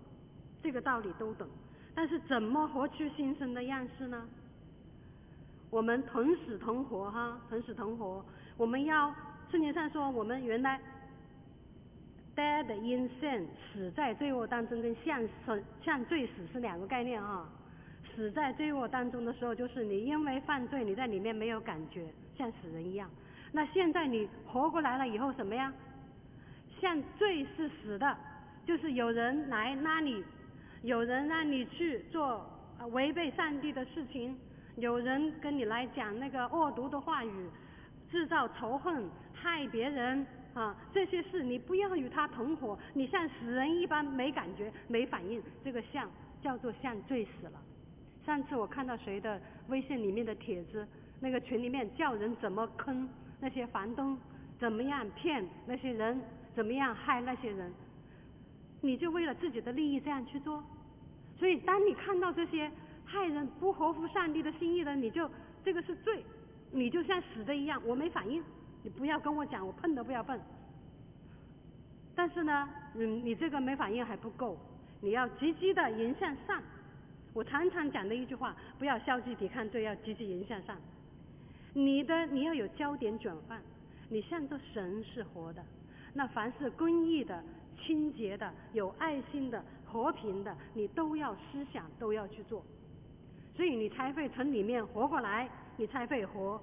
但是怎么活出新生的样式呢？我们同死同活我们要圣经上说，我们原来 dead in sin， 死在罪恶当中，跟向罪死是两个概念死在罪恶当中的时候，就是你因为犯罪，你在里面没有感觉，像死人一样。那现在你活过来了以后什么呀？像罪是死的，就是有人来拉你，有人让你去做违背上帝的事情，有人跟你来讲那个恶毒的话语，制造仇恨，害别人这些事你不要与他同伙，你像死人一般没感觉没反应，这个叫做像罪死了。上次我看到谁的微信里面的帖子，那个群里面叫人怎么坑那些房东，怎么样骗那些人，怎么样害那些人，你就为了自己的利益这样去做。所以当你看到这些害人不合乎上帝的心意的，这个是罪，你就像死的一样，我没反应，你不要跟我讲，我碰都不要碰。但是呢你这个没反应还不够，你要积极的迎向上。我常常讲的一句话，不要消极抵抗罪，要积极迎向上。你要有焦点转换，你向着神是活的，那凡是公义的、清洁的、有爱心的、和平的，你都要思想，都要去做，所以你才会从里面活过来，你才会活。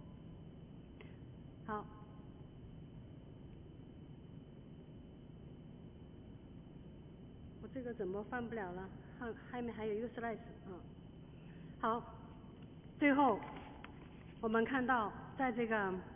好，我这个怎么放不了了？后面还有一个 slide。好，最后我们看到在这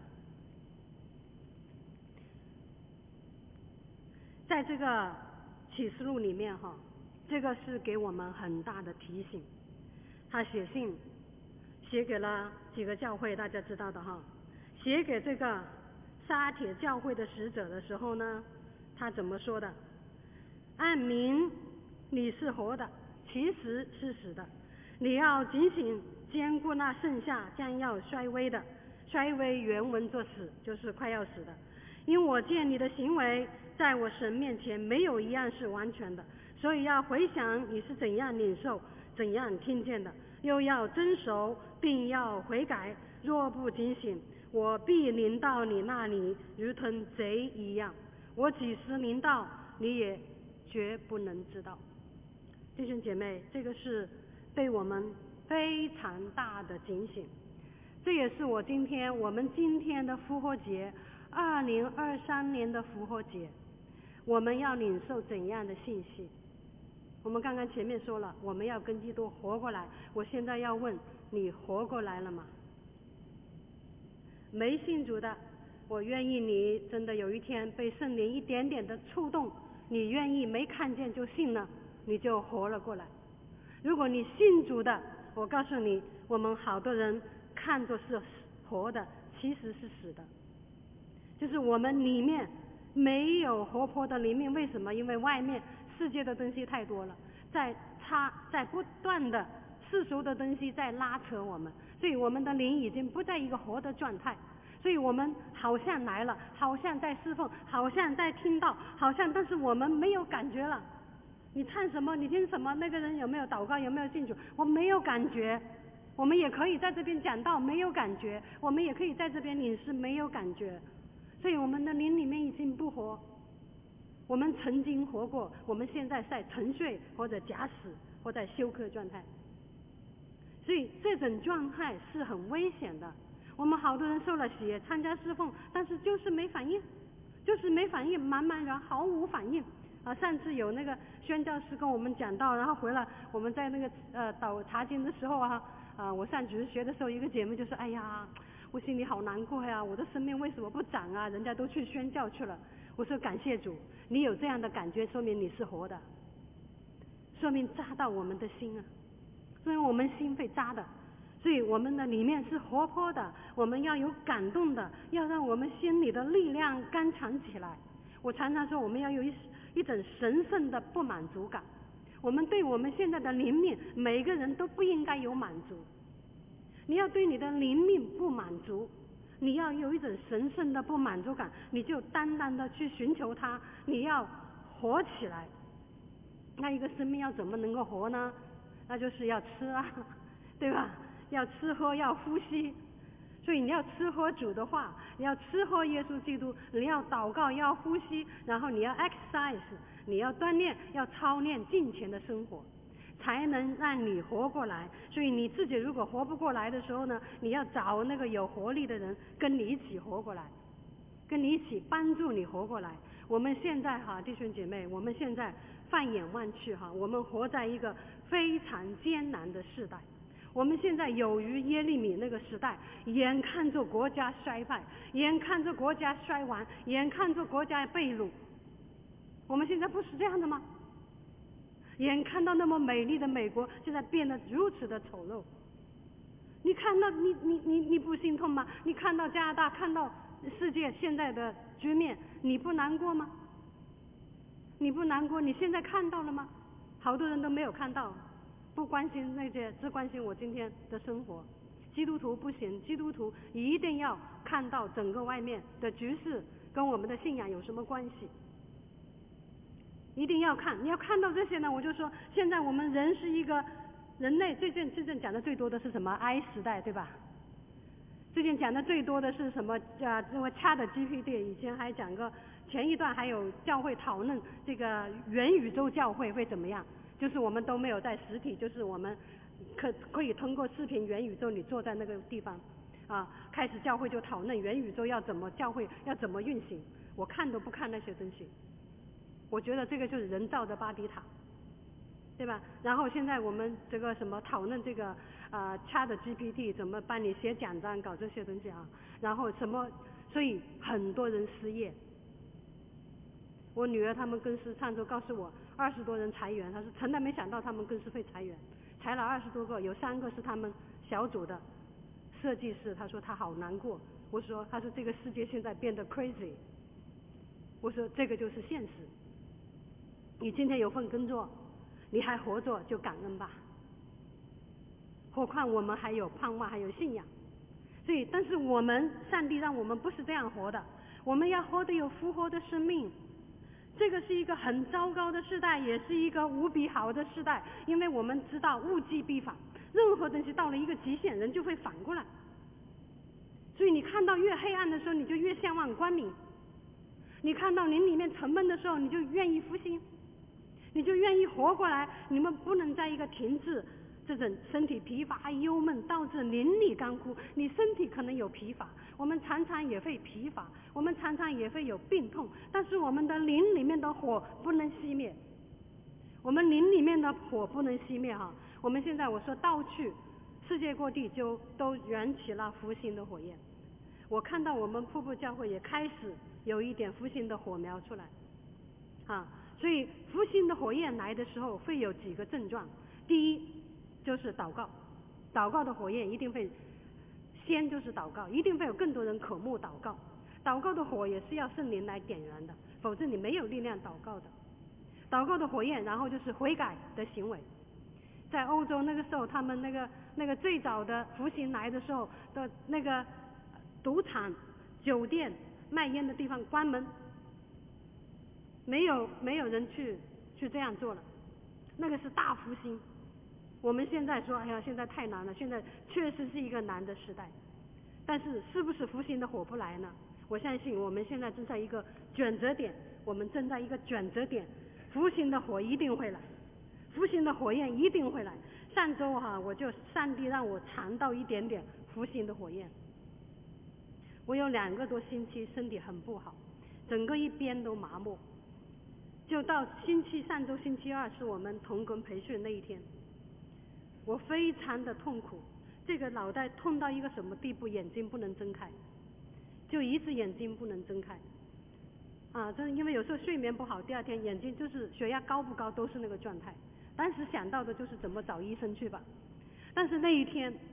个启示录里面这个是给我们很大的提醒。他写信写给了几个教会，大家知道的写给这个撒铁教会的使者的时候呢，他怎么说的？按名你是活的，其实是死的，你要警醒兼顾那剩下将要衰微的。衰微原文作死，就是快要死的。因我见你的行为在我神面前没有一样是完全的，所以要回想你是怎样领受怎样听见的，又要遵守并要悔改。若不警醒，我必临到你那里如同贼一样，我几时临到你也绝不能知道。弟兄姐妹，这个是对我们非常大的警醒。这也是我们今天的复活节，2023年的复活节，我们要领受怎样的信息？我们刚刚前面说了，我们要跟基督活过来。我现在要问你，活过来了吗？没信主的，我愿意你真的有一天被圣灵一点点的触动，你愿意没看见就信了，你就活了过来。如果你信主的，我告诉你，我们好多人看作是活的，其实是死的，就是我们里面没有活泼的灵命。为什么？因为外面世界的东西太多了，在不断的世俗的东西在拉扯我们，所以我们的灵已经不在一个活的状态。所以我们好像来了，好像在侍奉，好像在听到，但是我们没有感觉了。你唱什么，你听什么，那个人有没有祷告，有没有信主，我没有感觉。我们也可以在这边讲道，没有感觉，我们也可以在这边领事，没有感觉。所以我们的灵里面已经不活。我们曾经活过，我们现在在沉睡或者假死或在休克状态，所以这种状态是很危险的。我们好多人受了洗，参加侍奉，但是就是没反应，茫茫然毫无反应。上次有那个宣教师跟我们讲到，然后回来我们在那个查经的时候我上主日学的时候，一个姐妹就说：“哎呀，我心里好难过呀，我的生命为什么不长啊？人家都去宣教去了。”我说：“感谢主，你有这样的感觉，说明你是活的，说明扎到我们的心啊，说明我们心会扎的。 所以我们的里面是活泼的，我们要有感动的，要让我们心里的力量刚强起来。我常常说，我们要有一种神圣的不满足感。我们对我们现在的灵命，每个人都不应该有满足。你要对你的灵命不满足，你要有一种神圣的不满足感，你就单单的去寻求它，你要活起来。那一个生命要怎么能够活呢？那就是要吃啊，对吧？要吃喝，要呼吸。所以你要吃喝主的话，你要吃喝耶稣基督，你要祷告，要呼吸，然后你要 exercise， 你要锻炼，要操练敬虔的生活，才能让你活过来。所以你自己如果活不过来的时候呢，你要找那个有活力的人跟你一起活过来，跟你一起帮助你活过来。我们现在弟兄姐妹，我们现在放眼望去我们活在一个非常艰难的时代。我们现在有如耶利米那个时代，眼看着国家衰败，眼看着国家衰亡，眼看着国家被掳。我们现在不是这样的吗？眼看到那么美丽的美国现在变得如此的丑陋，你看到你不心痛吗？你看到加拿大，看到世界现在的局面，你不难过吗？你不难过？你现在看到了吗？好多人都没有看到，不关心那些，只关心我今天的生活。基督徒不行，基督徒一定要看到整个外面的局势跟我们的信仰有什么关系，一定要看。你要看到这些呢，我就说现在我们人类最近讲的最多的是什么 I 时代，对吧？最近讲的最多的是什么这个 ChatGPT， 以前还讲过，前一段还有教会讨论这个元宇宙教会会怎么样，就是我们都没有在实体，就是我们可以通过视频元宇宙，你坐在那个地方开始教会就讨论元宇宙教会要怎么运行。我看都不看那些东西，我觉得这个就是人造的巴比塔，对吧？然后现在我们这个什么讨论这个ChatGPT 怎么帮你写讲章搞这些东西然后所以很多人失业。我女儿他们公司上周告诉我20多人裁员，她说从来没想到他们公司会裁员，裁了20多个，有3个是他们小组的设计师，她说她好难过。她说这个世界现在变得 crazy， 我说这个就是现实。你今天有份工作，你还活着就感恩吧，何况我们还有盼望，还有信仰。所以但是上帝让我们不是这样活的，我们要活得有复活的生命。这个是一个很糟糕的时代，也是一个无比好的时代，因为我们知道物极必反，任何东西到了一个极限，人就会反过来。所以你看到越黑暗的时候，你就越向往光明；你看到灵里面沉闷的时候，你就愿意复兴，你就愿意活过来。你们不能在一个停滞，这种身体疲乏忧闷导致灵里干枯。你身体可能有疲乏，我们常常也会疲乏，我们常常也会有病痛，但是我们的灵里面的火不能熄灭，我们灵里面的火不能熄灭我们现在我说到处世界各地就都燃起了复兴的火焰。我看到我们瀑布教会也开始有一点复兴的火苗出来所以复兴的火焰来的时候会有几个症状。第一就是祷告，祷告的火焰一定会先就是祷告，一定会有更多人渴慕祷告。祷告的火也是要圣灵来点燃的，否则你没有力量祷告的。祷告的火焰，然后就是悔改的行为。在欧洲那个时候，他们那个最早的复兴来的时候的那个赌场、酒店、卖烟的地方关门，没有人去这样做了，那个是大复兴。我们现在说，哎呀，现在太难了，现在确实是一个难的时代。但是是不是复兴的火不来呢？我相信我们现在正在一个转折点，我们正在一个转折点，复兴的火一定会来，复兴的火焰一定会来。上周上帝让我尝到一点点复兴的火焰。我有2个多星期身体很不好，整个一边都麻木，就到上周星期2是我们同工培训那一天，我非常的痛苦，这个脑袋痛到一个什么地步，眼睛不能睁开，就一只眼睛不能睁开就是因为有时候睡眠不好，第2天眼睛就是血压高不高都是那个状态。当时想到的就是怎么找医生去吧。但是那一天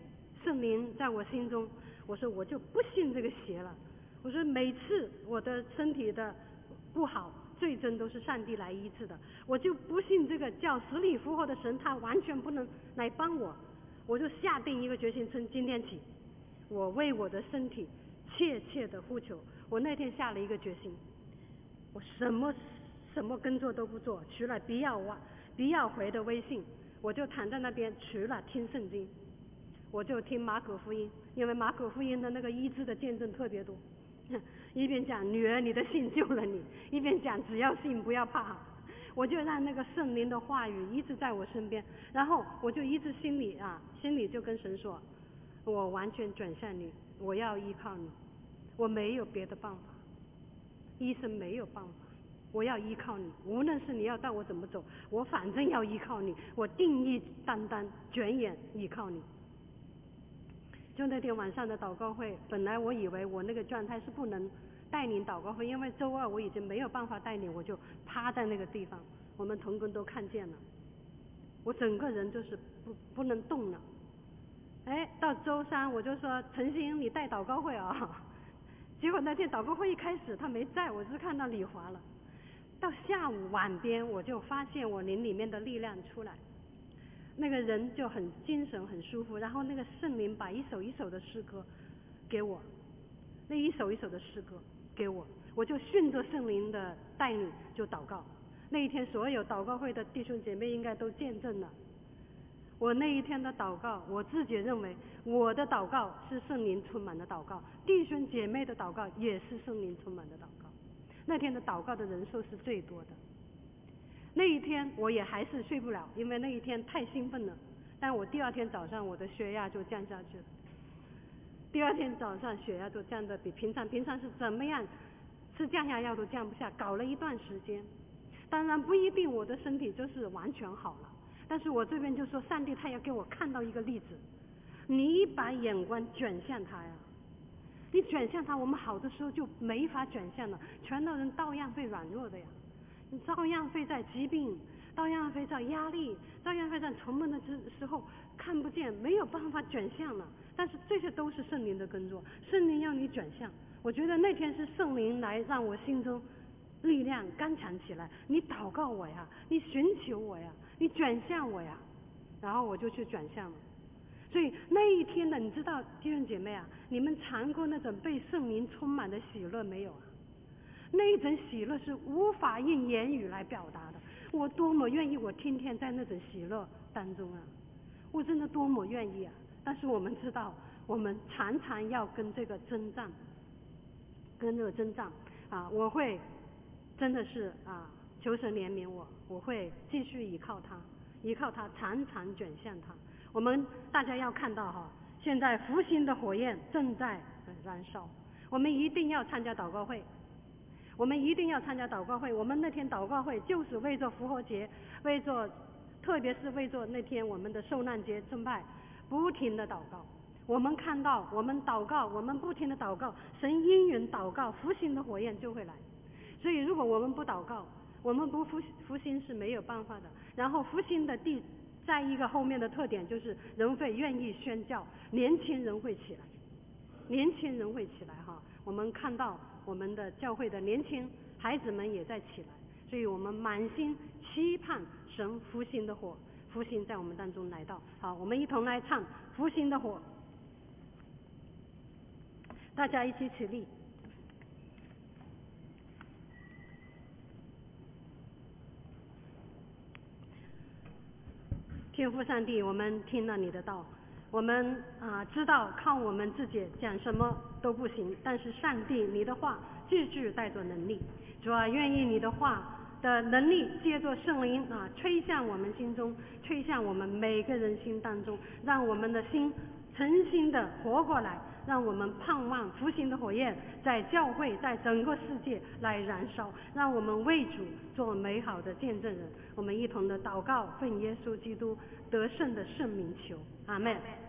圣灵在我心中，我说我就不信这个邪了。我说每次我的身体的不好，罪症都是上帝来医治的，我就不信这个叫死里复活的神，他完全不能来帮我。我就下定一个决心，从今天起，我为我的身体切切的呼求。我那天下了一个决心，我什么工作都不做，除了必要回的微信，我就躺在那边，除了听圣经，我就听马可福音，因为马可福音的那个医治的见证特别多，一边讲女儿你的信救了你，一边讲只要信不要怕。我就让那个圣灵的话语一直在我身边，然后我就一直心里就跟神说，我完全转向你，我要依靠你，我没有别的办法，医生没有办法，我要依靠你，无论是你要带我怎么走，我反正要依靠你，我定义单单卷眼依靠你。就那天晚上的祷告会，本来我以为我那个状态是不能带领祷告会，因为周二我已经没有办法带领，我就趴在那个地方，我们同工都看见了，我整个人就是不能动了。到周三我就说陈星你带祷告会啊，结果那天祷告会一开始他没在，我只看到李华了。到下午晚边我就发现我灵里面的力量出来，那个人就很精神很舒服，然后那个圣灵把一首一首的诗歌给我，那一首一首的诗歌给我，我就顺着圣灵的带领就祷告。那一天所有祷告会的弟兄姐妹应该都见证了我那一天的祷告，我自己认为我的祷告是圣灵充满的祷告，弟兄姐妹的祷告也是圣灵充满的祷告。那天的祷告的人数是最多的。那一天我也还是睡不了，因为那一天太兴奋了，但我第二天早上我的血压就降下去了，第二天早上血压就降得比平常是怎么样吃降压药都降不下，搞了一段时间。当然不一定我的身体就是完全好了，但是我这边就说上帝他要给我看到一个例子，你把眼光转向他呀，你转向他，我们好的时候就没法转向了，全都人照样会软弱的呀，你照样会在疾病，照样会在压力，照样会在沉闷的时候看不见，没有办法转向了。但是这些都是圣灵的工作，圣灵要你转向。我觉得那天是圣灵来让我心中力量刚强起来，你祷告我呀，你寻求我呀，你转向我呀，然后我就去转向了。所以那一天的，你知道弟兄姐妹啊，你们尝过那种被圣灵充满的喜乐没有啊？那一种喜乐是无法用言语来表达的，我多么愿意我天天在那种喜乐当中啊，我真的多么愿意啊。但是我们知道我们常常要跟这个征战啊，我会真的是求神怜悯我会继续依靠他常常卷向他。我们大家要看到现在复兴的火焰正在燃烧，我们一定要参加祷告会，我们那天祷告会就是为着复活节，特别是为着那天我们的受难节崇拜，不停的祷告。我们看到我们祷告，我们不停的祷告，神应允祷告，复兴的火焰就会来。所以如果我们不祷告，我们不复兴是没有办法的。然后复兴的再一个后面的特点就是人会愿意宣教，年轻人会起来我们看到我们的教会的年轻孩子们也在起来，所以我们满心期盼神复兴的火，复兴在我们当中来到。好，我们一同来唱复兴的火，大家一起起立。天父上帝，我们听了你的道，我们知道靠我们自己讲什么都不行，但是上帝你的话句句带着能力。主啊，愿意你的话的能力借着圣灵吹向我们心中，吹向我们每个人心当中，让我们的心诚心的活过来，让我们盼望复兴的火焰在教会在整个世界来燃烧，让我们为主做美好的见证人。我们一同的祷告，奉耶稣基督得胜的圣名求，阿们。